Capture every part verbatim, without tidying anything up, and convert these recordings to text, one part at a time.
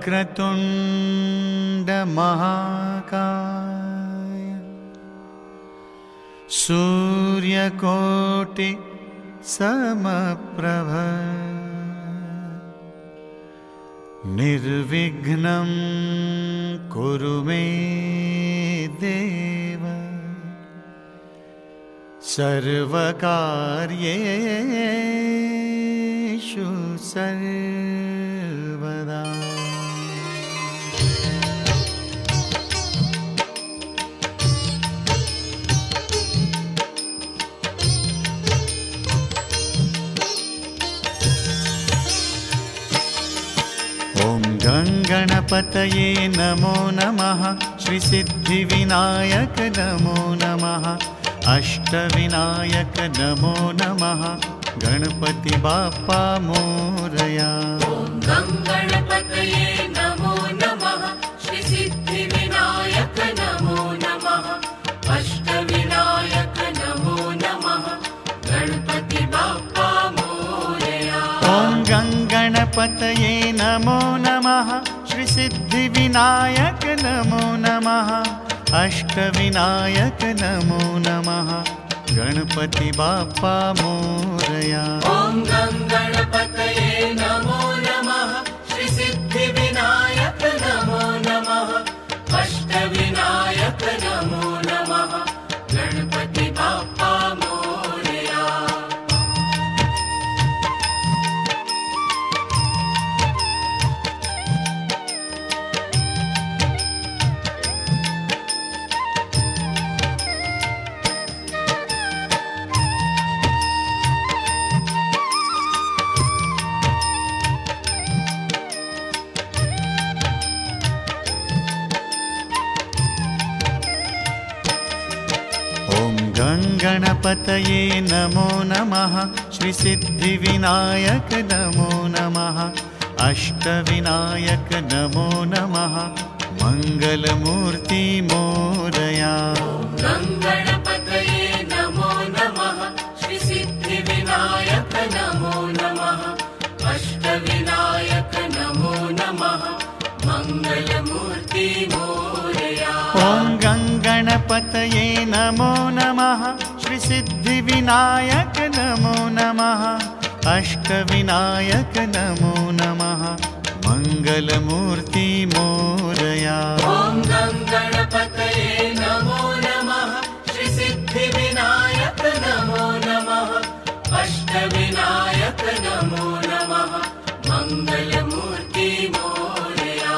वक्रतुण्ड महाकाय सूर्यकोटि समप्रभ निर्विघ्नं कुरु मे देव सर्वकार्येषु सर्वदा। ॐ गणपतये नमो नमः। श्री सिद्धिविनायक नमो नमः। अष्टविनायक नमो नमः। गणपति बाप्पा मोरया। ॐ गणपतये नमो नमः। श्री सिद्धिविनायक नमो नमः। अष्टविनायक नमो नमः। गणपति बाप्पा मोरया। ॐ गणपतये नमो नमः। श्री सिद्धिविनायक नमो नमः। अष्टविनायक नमो नमः। गणपति बाप्पा मोरया। ॐ गणपतये नमो नमः। श्री सिद्धिविनायक नमो नमः। अष्टविनायक नमो नमः। गणपति बाप्पा मोरया। गणपतये नमो नमः। श्री सिद्धिविनायक नमो नमः। अष्टविनायक नमो नमः। मंगलमूर्ति मोरया। गणपतये नमो नमः। श्री सिद्धिविनायक नमो नमः। अष्टविनायक नमो नमः। मंगलमूर्ति मोरया। ॐ गणपतये नमो नमः। श्री सिद्धिविनायक नमो नमः। अष्टविनायक नमो नमः। मंगलमूर्ति मोरया। ॐ गणपतये नमो नमः। श्री सिद्धिविनायक नमो नमः। अष्टविनायक नमो नमः। मंगलमूर्ति मोरया।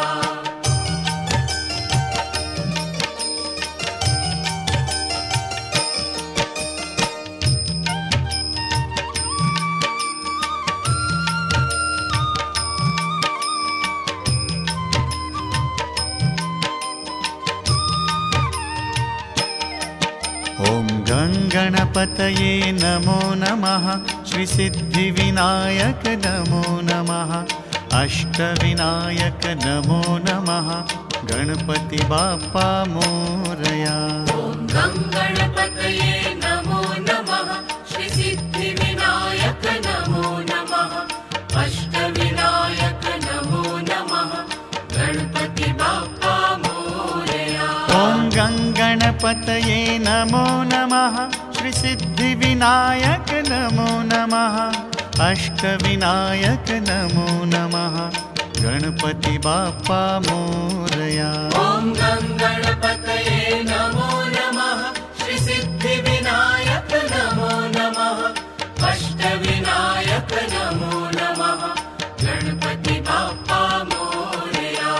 ॐ गणपतये नमो नमः। श्री सिद्धिविनायक नमो नमः। अष्टविनायक नमो नमः। गणपति बाप्पा मोरया। ॐ गणपतये नमो नमः। श्री सिद्धिविनायक नमो नमः। अष्टविनायक नमो नमः। गणपति बाप्पा मोरया। ॐ गणपतये नमो नमः। श्री सिद्धिविनायक नमो नमः। अष्टविनायक नमो नमः। गणपति बाप्पा मोरया। ॐ गणपतये नमो नमः। श्री सिद्धिविनायक नमो नमः। अष्टविनायक नमो नमः। गणपति बाप्पा मोरया।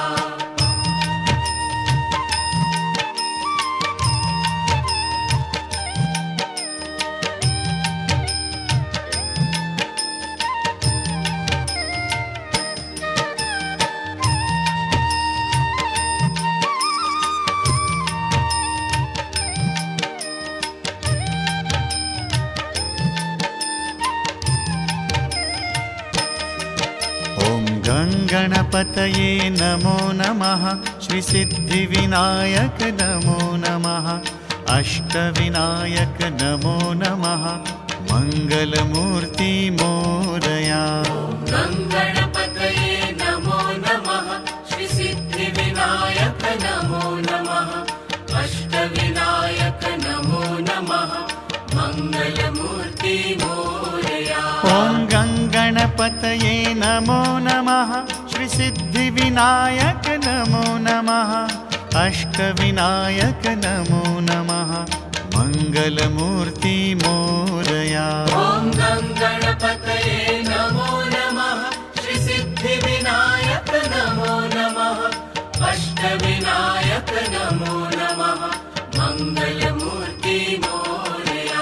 गणपतये नमो नमः। श्री सिद्धिविनायक नमो नमः। अष्टविनायक नमो नमः। मंगलमूर्ति मोरया। गणपतये नमो नमः। श्री गणपतये नमो नमः श्रीसिद्धिविनायक नमो नमः अष्टविनायक नमो नमः मङ्गलमूर्ति मोरया। ॐ गं गणपतये नमो नमः श्रीसिद्धिविनायक नमो नमः अष्टविनायक नमो नमः मङ्गलमूर्ति मोरया।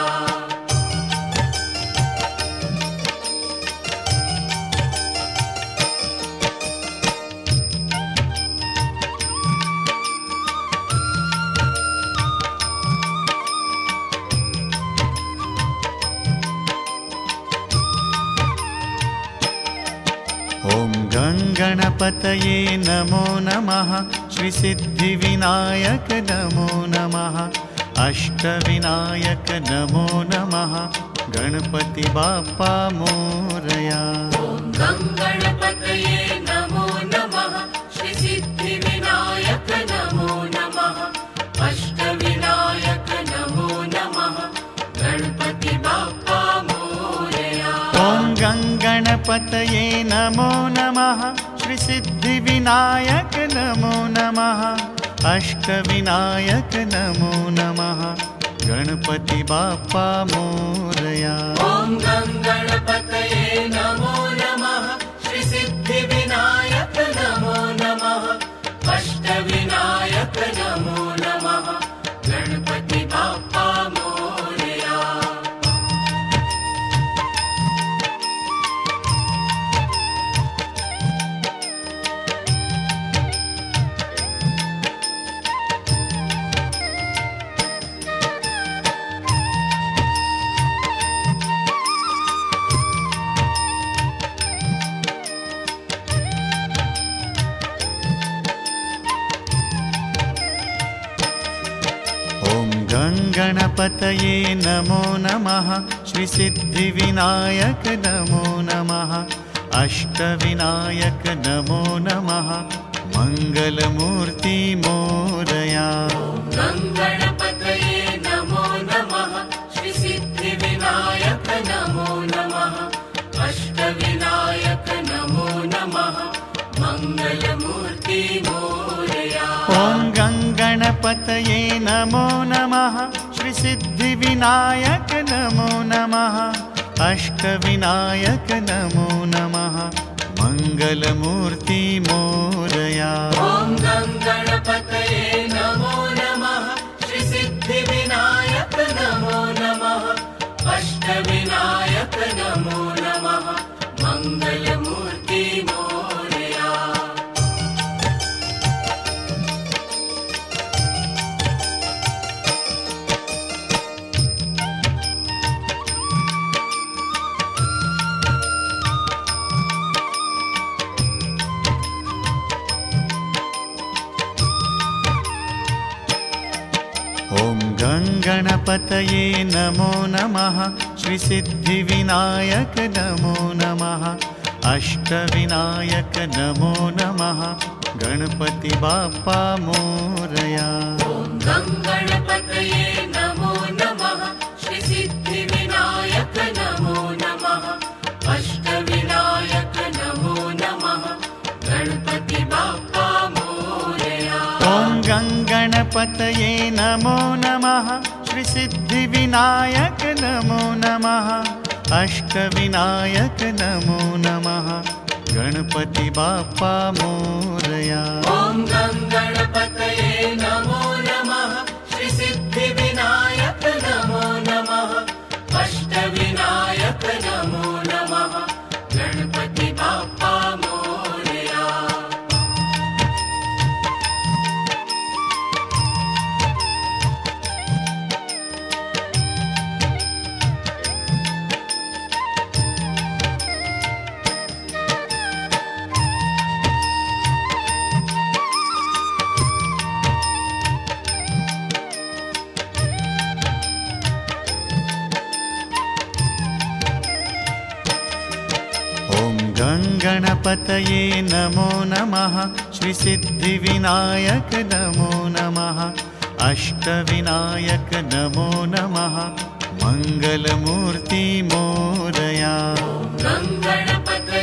ॐ गं गणपतये नमो नमः श्रीसिद्धिविनायक नमो नमः अष्टविनायक नमो नमः गणपति बाप्पा मोरया। ॐ गं गणपतये नमो नमः श्रीसिद्धिविनायक नमो नमः अष्टविनायक नमो नमः गणपति बाप्पा मोरया। ॐ गं गणपतये नमो नमः श्रीसिद्धिविनायक नमो नमः अष्टविनायक नमो नमः गणपति बाप्पा मोरया। ॐ गं गणपतये नमो नमः श्रीसिद्धिविनायक नमो नमः अष्टविनायक नमो नमः गणपति बाप्पा मोरया। ॐ गं गणपतये नमो नमः श्रीसिद्धिविनायक नमो नमः अष्टविनायक नमो नमः मङ्गलमूर्ति मोरया। गं गणपतये नमो नमः श्रीसिद्धिविनायक नमो नमः अष्टविनायक नमो नमः मङ्गलमूर्ति मोरया। ॐ गं गणपतये नमो नमः श्रीसिद्धिविनायक नमो नमः अष्टविनायक नमो नमः मङ्गलमूर्ति मोरया। ॐ गं गणपतये नमो नमः श्रीसिद्धिविनायक नमो नमः अष्टविनायक नमो नमः मङ्गलमूर्ति मोरया। ॐ गं गणपतये नमो नमः श्रीसिद्धिविनायक नमो नमः अष्टविनायक नमो नमः गणपति बाप्पा मोरया। ॐ गं गणपतये नमो नमः श्रीसिद्धिविनायक नमो नमः अष्टविनायक नमो नमः गणपति बाप्पा मोरया। ॐ गं गणपतये नमो नमः श्रीसिद्धिविनायक नमो नमः अष्टविनायक नमो नमः गणपति बाप्पा मोरया। ॐ गं गणपतये नमो नमः श्रीसिद्धिविनायक नमो नमः अष्टविनायक नमो नमः गणपति बाप्पा मोरया। गं गणपतये नमो नमः श्रीसिद्धिविनायक नमो नमः अष्टविनायक नमो नमः मङ्गलमूर्ति मोरया। गं गणपतये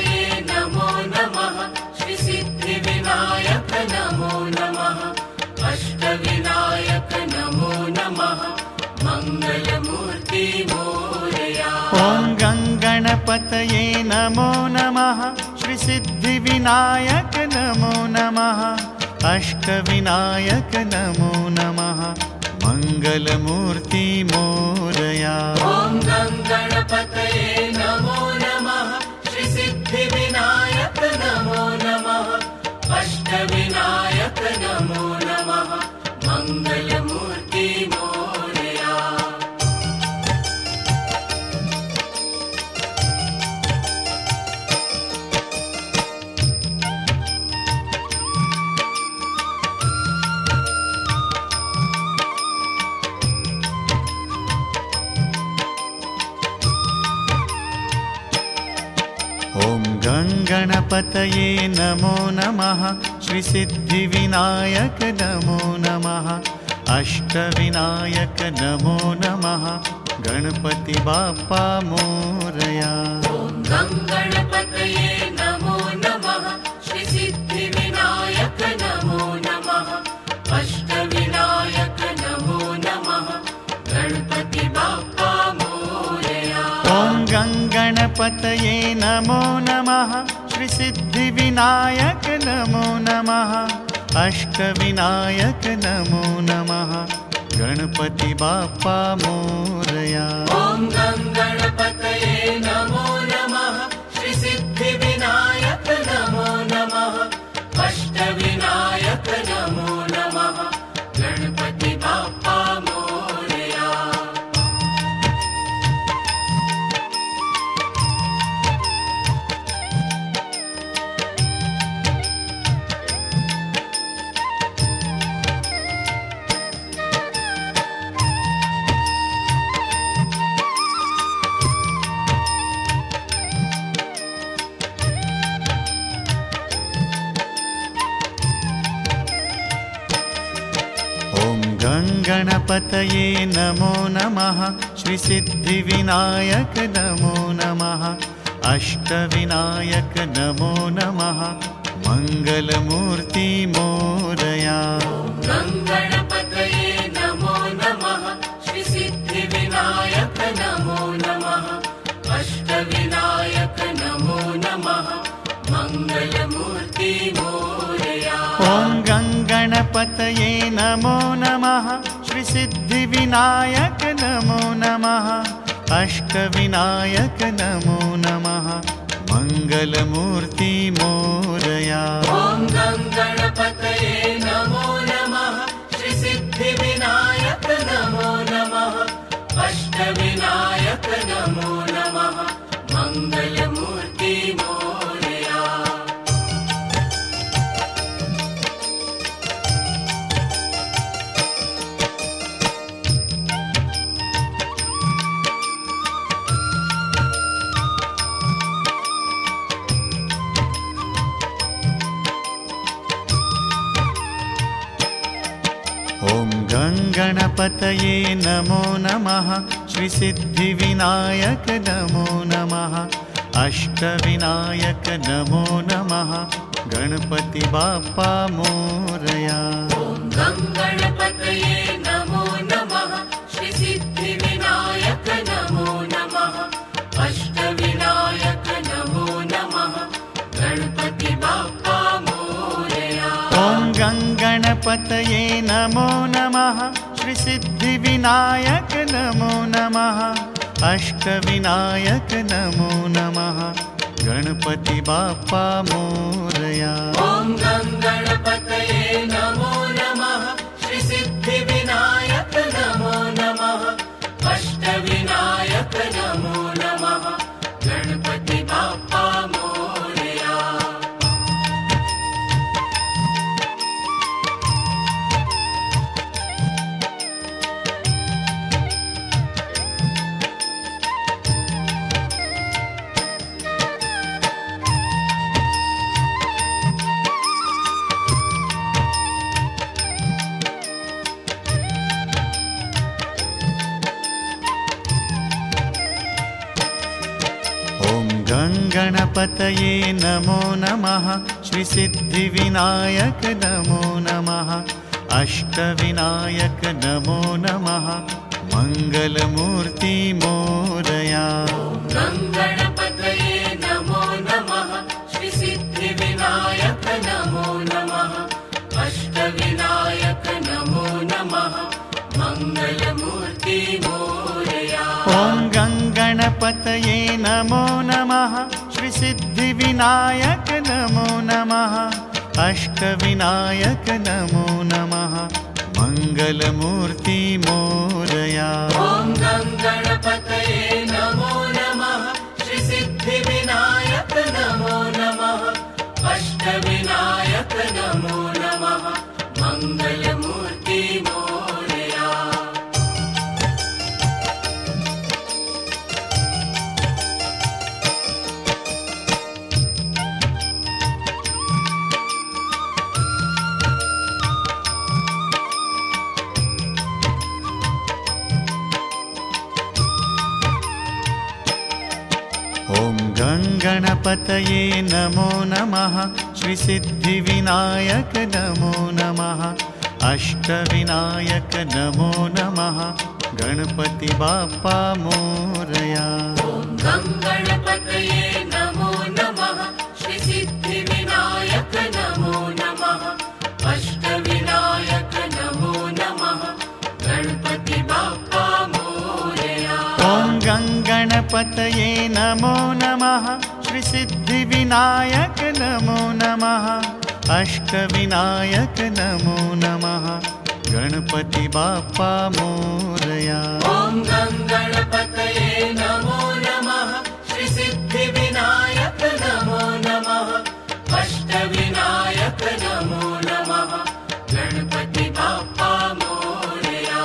गङ्गणपतये नमो नमः श्रीसिद्धिविनायक नमो नमः अष्टविनायक नमो नमः मङ्गलमूर्ति मोरया। ॐ गङ्गणपतये नमो नमः श्रीसिद्धिविनायक नमो नमः अष्टविनायक नमो नमः मङ्गलमूर्ति मोरया। ॐ गङ्गणपतये नमो नमः श्रीसिद्धिविनायक नमो नमः अष्टविनायक नमो नमः गणपति बाप्पा मोरया। ॐ गङ्गणपतये नमो नमः श्रीसिद्धिविनायक नमो नमः अष्टविनायक नमो नमः गणपति बाप्पा मोरया। ॐ गङ्गणपतये नमो नमः श्रीसिद्धिविनायक नमो नमः अष्टविनायक नमो नमः गणपति बाप्पा मोरया। ॐ गङ्गणपतये नमो नमः श्रीसिद्धिविनायक नमो नमः अष्टविनायक नमो नमः गणपति बाप्पा मोरया। ॐ गङ्गणपतये नमो नमः श्रीसिद्धिविनायक नमो नमः अष्टविनायक नमो नमः मङ्गलमूर्ति मोरया। गङ्गणपतये नमो नमः श्रीसिद्धिविनायक नमो नमः अष्टविनायक नमो नमः मङ्गलमूर्ति मोरया। ॐ गङ्गणपतये नमो नमः श्रीसिद्धिविनायक नमो नमः अष्टविनायक नमो नमः मङ्गलमूर्ति मोरया। ॐ गङ्गणपतये नमो नमः श्रीसिद्धिविनायक नमो नमः अष्टविनायक नमो नमः मङ्गलमूर्ति मोरया। ॐ गङ्गणपतये नमो नमः श्रीसिद्धिविनायक नमो नमः अष्टविनायक नमो नमः गणपति बाप्पा मोरया। ॐ गङ्गणपतये नमो नमः श्रीसिद्धिविनायक नमो नमः अष्टविनायक नमो नमः गणपति बाप्पा मोरया। ॐ गङ्गणपतये नमो नमः श्रीसिद्धिविनायक नमो नमः अष्टविनायक नमो नमः गणपति बाप्पा मोरया। ॐ गङ्गणपतये नमो नमः श्रीसिद्धिविनायक नमो नमः अष्टविनायक नमो नमः गणपति बाप्पा मोरया। गणपतये नमो नमः श्रीसिद्धिविनायक नमो नमः अष्टविनायक नमो नमः मङ्गलमूर्ति मोरया। गङ्गणपतये नमो नमः श्रीसिद्धिविनायक नमो नमः अष्टविनायक नमो नमः मङ्गलमूर्ति मोरया। ॐ गङ्गणपतये नमो नमः श्रीसिद्धिविनायक नमो नमः अष्टविनायक नमो नमः मङ्गलमूर्ति मोरया। ॐ गङ्गणपतये नमो नमः श्रीसिद्धिविनायक नमो नमः अष्टविनायक नमो नमः मङ्गलमूर्ति मोरया। ॐ गङ्गणपतये नमो नमः श्रीसिद्धिविनायक नमो नमः अष्टविनायक नमो नमः गणपति बाप्पा मोरया। ॐ गङ्गणपतये नमो नमः श्रीसिद्धिविनायक नमो नमः अष्टविनायक नमो नमः गणपति बाप्पा मोरया। ॐ गङ्गणपतये नमो नमः श्रीसिद्धिविनायक नमो नमः अष्टविनायक नमो नमः गणपति बाप्पा मोरया। ॐ गङ्गणपतये नमो नमः श्रीसिद्धिविनायक नमो नमः अष्टविनायक नमो नमः गणपति बाप्पा मोरया।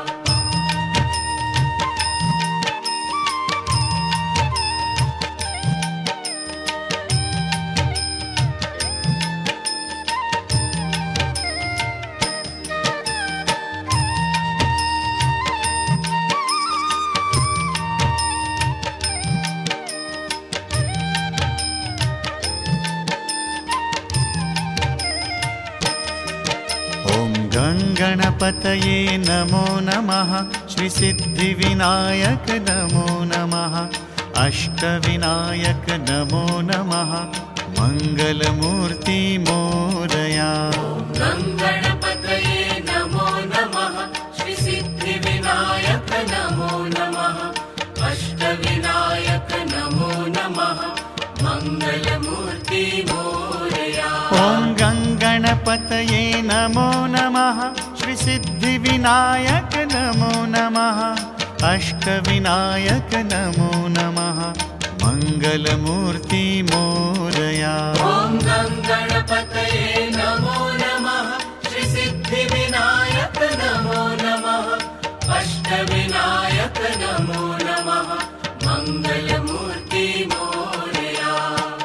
ॐ गङ्गणपतये नमो नमः श्रीसिद्धिविनायक नमो नमः अष्टविनायक नमो नमः मङ्गलमूर्ति मोरया। गङ्गणपतये नमो नमः श्रीसिद्धिविनायक नमो नमः अष्टविनायक नमो नमः मङ्गलमूर्ति मोरया। ॐ गङ्गणपतये नमो नमः श्रीसिद्धिविनायक नमो नमः अष्टविनायक नमो नमः मङ्गलमूर्ति मोरया। ॐ गङ्गणपतये नमो नमः श्रीसिद्धिविनायक नमो नमः अष्टविनायक नमो नमः मङ्गलमूर्ति मोरया।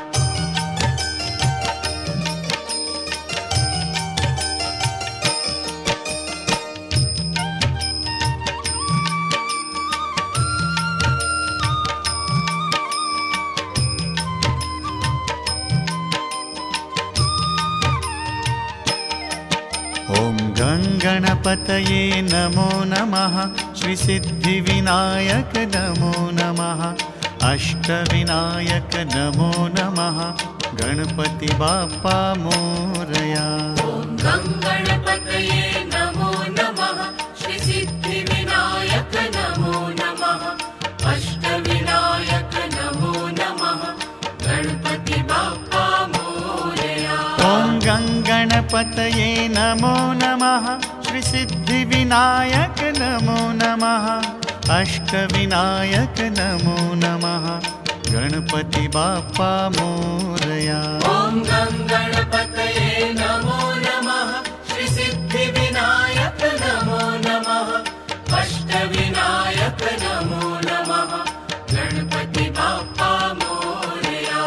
ॐ गङ्गणपतये नमो नमः श्रीसिद्धिविनायक नमो नमः अष्टविनायक नमो नमः गणपति बाप्पा मोरया। ॐ गङ्गणपतये नमो नमः श्रीसिद्धिविनायक नमो नमः अष्टविनायक नमो नमः गणपति बाप्पा मोरया। ॐ गङ्गणपतये नमो नमः श्रीसिद्धिविनायक नमो नमः अष्टविनायक नमो नमः गणपति बाप्पा मोरया। ॐ गङ्गणपतये नमो नमः श्रीसिद्धिविनायक नमो नमः अष्टविनायक नमो नमः गणपति बाप्पा मोरया।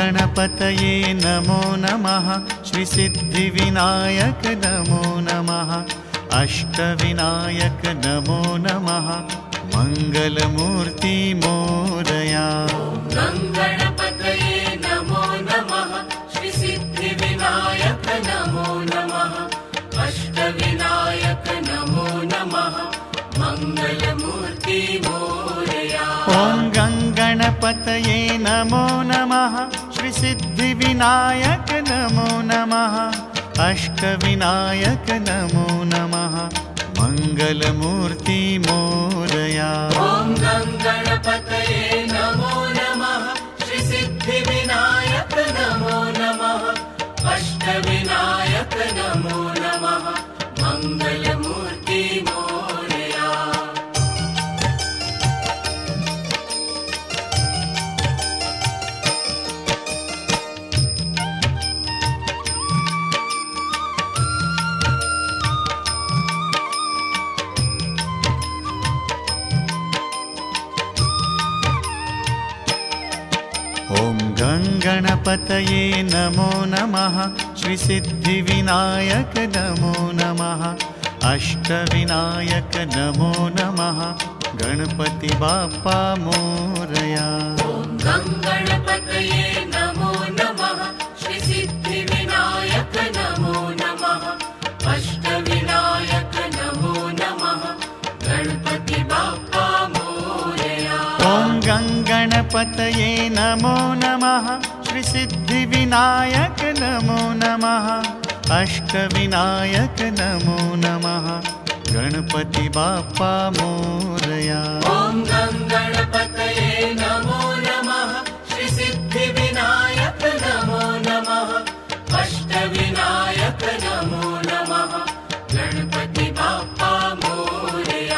गणपतये नमो नमः श्रीसिद्धिविनायक नमो नमः अष्टविनायक नमो नमः मङ्गलमूर्ति मोरया। गणपतये नमो नमः श्रीसिद्धिविनायक नमो नमः अष्टविनायक नमो नमः मङ्गलमूर्ति मोरया। ॐ गङ्गणपतये नमो नमः श्रीसिद्धिविनायक नमो नमः अष्टविनायक नमो नमः मङ्गलमूर्ति मोरया। ॐ गणपतये नमो नमः श्रीसिद्धिविनायक नमो नमः अष्टविनायक नमो नमः मङ्गलमूर्ति मोरया। ॐ गङ्गणपतये नमो नमः श्रीसिद्धिविनायक नमो नमः अष्टविनायक नमो नमः गणपति बाप्पा मोरया। गणपतये नमो नमः श्रीसिद्धिविनायक नमो नमः अष्टविनायक नमो नमः गणपति बाप्पा मोरया। ॐ गङ्गणपतये नमो नमः श्रीसिद्धिविनायक नमो नमः अष्टविनायक नमो नमः गणपति बाप्पा मोरया। ॐ गणपतये नमो नमः श्रीसिद्धिविनायक नमो नमः अष्टविनायक नमो नमः गणपति बाप्पा मोरया।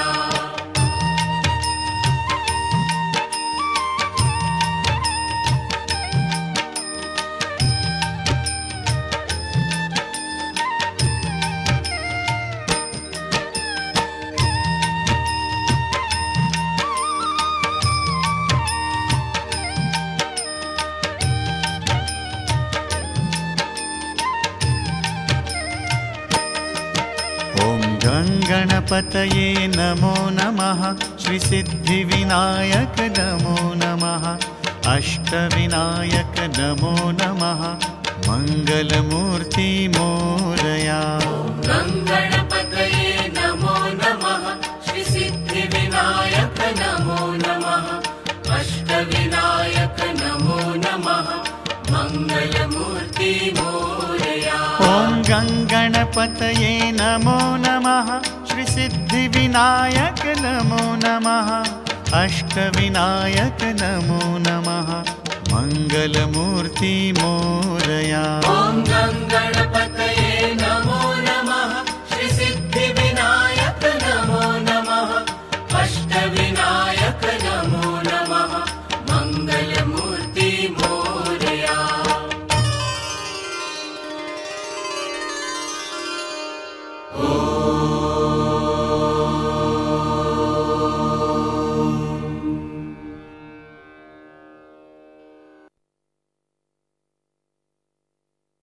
गणपतये नमो नमः श्रीसिद्धिविनायक नमो नमः अष्टविनायक नमो नमः मङ्गलमूर्ति मोरया। गणपतये नमो नमः श्रीसिद्धिविनायक नमो नमः अष्टविनायक नमो नमः मङ्गलमूर्ति मोरया। ॐ गङ्गणपतये नमो नमः श्रीसिद्धिविनायक नमो नमः अष्टविनायक नमो नमः मङ्गलमूर्ति मोरया। ॐ